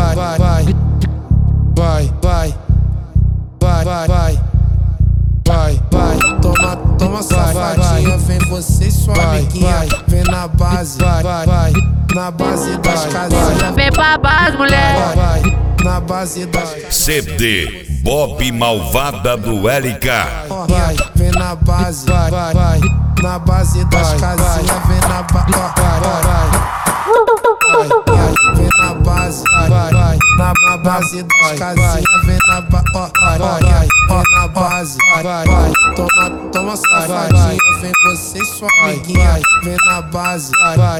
Toma safadinha, vem você e sua amiguinha. Vem na base, na base das casinhas. Vem pra base, mulher. Na base das casinhas. CD Bob Malvada do LK. Vem na base, na base das casinhas. Vem na base, vem na base, na base das casinhas. Vem na base, toma safadinha, vem você e sua amiguinha. Vem na base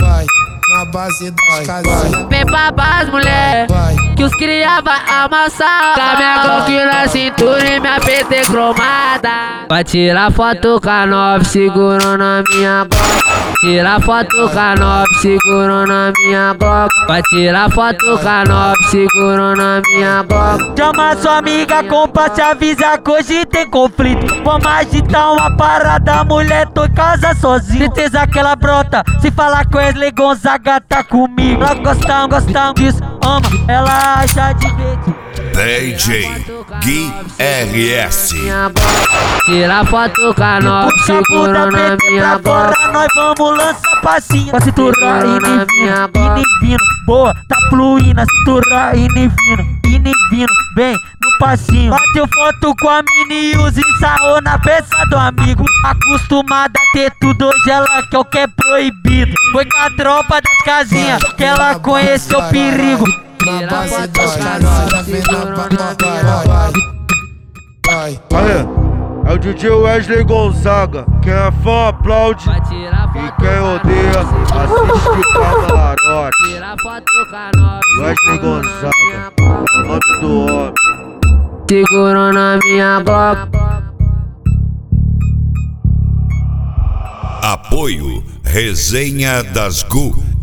das casinhas. Vem pra base, mulher, que os cria vai amassar. Com a minha Glock na cintura e minha PT cromada. Vai tirar foto com a 9, segurando a minha Glock. Tira foto com a 9, segurando a minha Glock. Vai tirar foto com a 9, segurando a minha Glock. Chama sua amiga, compa, se avisa que hoje tem conflito. Vamos agitar uma parada, mulher, tô em casa sozinho. Certeza que ela brota, se falar com Wesley Gonzaga tá comigo. Nós gostamos disso, ama, ela acha divertido. DJ Gui RS. Tira foto com a 9, segurando a minha Glock. Nós vamos lançar passinho. Com a cintura indo e vindo. Boa, tá fluindo, a cintura indo e vindo. Bem no passinho. Bateu foto com a mini e os ensarrou na peça do amigo. Acostumada a ter tudo, hoje ela quer o que é proibido. Foi com a tropa das casinhas que ela conheceu o perigo. Na base das casinhas, vem na base. Aê, é o DJ Wesley Gonzaga. Quem é fã aplaude e quem odeia assiste camarote. Wesley Gonzaga, o nome do homem. Segurando a minha Glock. Apoio Resenha das GU.